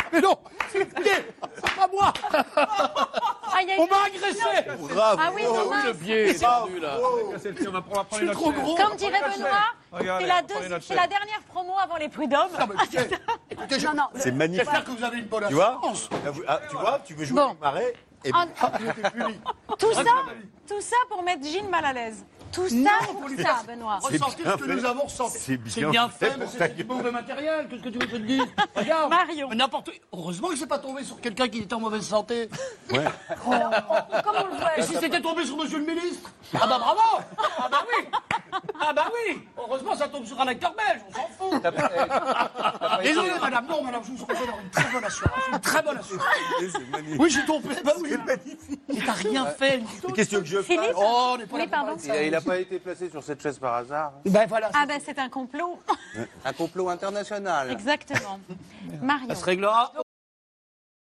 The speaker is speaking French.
Mais non, c'est pas moi. On m'a agressé. Bravo. Ah oui, dommage. Le pied est tendu, là. On va prendre Je suis trop gros. Comme dirait Benoît, Regardez, c'est la dernière promo avant les prud'hommes. Non, mais écoutez, Non, non. C'est magnifique. j'espère que vous avez une bonne Tu vois assurance. Tu vois, tu veux jouer Bon. avec Marais et Ah, tout Ah, ça pour mettre Gilles mal à l'aise. Tout ça Non, pour pour lui ça, faire Benoît. ressentir bien ce que fait. nous avons ressenti. C'est C'est bien bien fait fait, mais pour ta c'est du mauvais matériel. Qu'est-ce que tu veux que je te dise? Regarde. Mario. Mais n'importe. Heureusement que c'est pas tombé sur quelqu'un qui était en mauvaise santé. Ouais. Comme on le voit. Et si c'était tombé sur monsieur le ministre? Ah bah bravo! Ah bah oui! Ah bah oui! Heureusement, ça tombe sur un acteur belge, on s'en fout. Désolé, madame. Non, madame, je vous conseille d'avoir une très bonne assurance. Une très bonne assurance. C'est magnifique. Oui, j'ai tombé. Bah oui. C'est magnifique. Et t'as rien fait. Mais qu'est-ce que tu veux que je fasse? Philippe. Oh, on n'est pas Oui, là pour pardon. parler de ça. Il n'a pas été placé sur cette chaise par hasard. Ben voilà. Ah ben c'est un complot. Un complot international. Exactement. Mario. Ça se réglera.